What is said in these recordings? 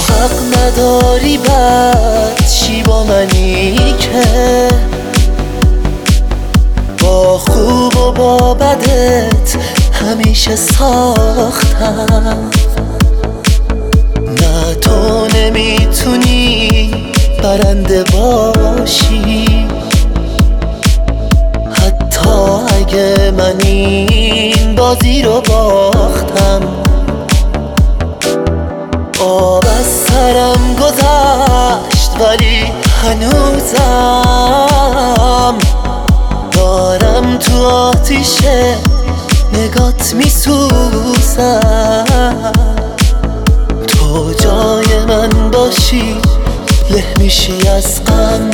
حق نداری بد چی با منی که با خوب و با بدت همیشه ساختم. نه تو نمیتونی برنده باشی، حتی اگه من این بازی رو باختم. آب از سرم گذشت ولی هنوزم دارم تو آتیش نگات میسوزم. تو جای من باشی له میشی از غم،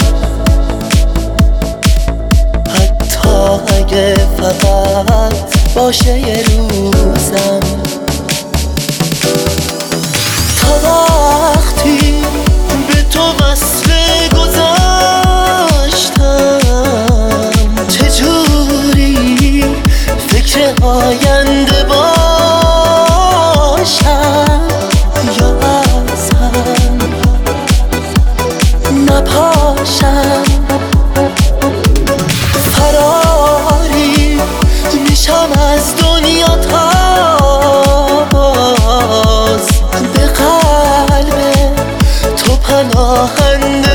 حتی اگه فقط باشه یه روزم. تا وقتی به تو وصف گذاشتم، چجوری فکر آینده باشم یا از هم نپاشم. فراری میشم از دنیا تا باز به قلب تو پناهنده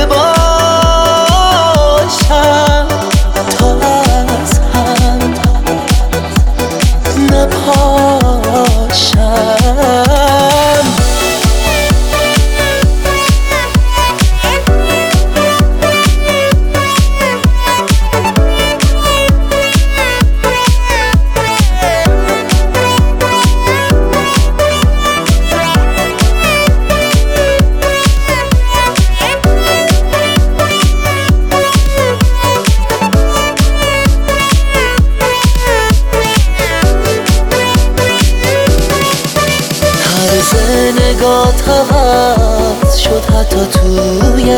باشم. تا از هم نپاشم. نگات عوض شد حتی توی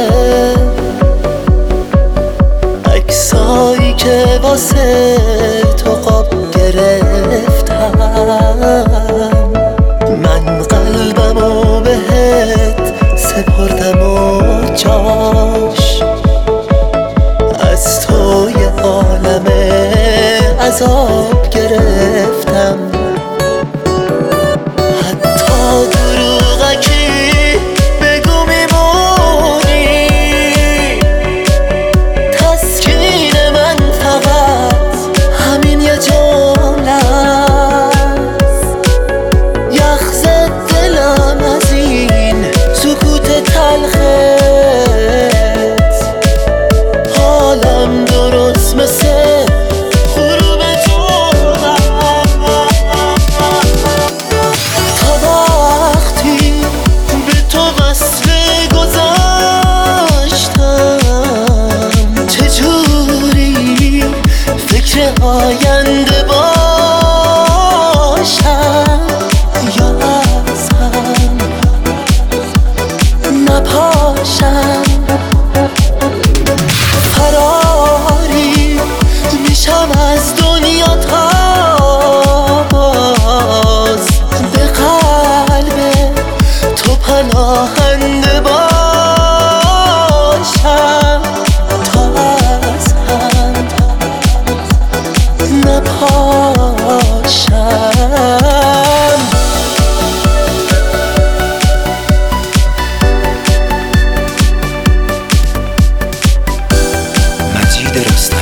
عکسایی که واسه تو قاب گرفتم. من قلبمو بهت سپردم و جاش از تو یه عالم عذاب گرفتم. آینده باشم یا از هم نپاشم. فراری میشم از دنیا تا باز به قلب تو پناهنده باشم. تا از هم نپاشم. مجید رستمی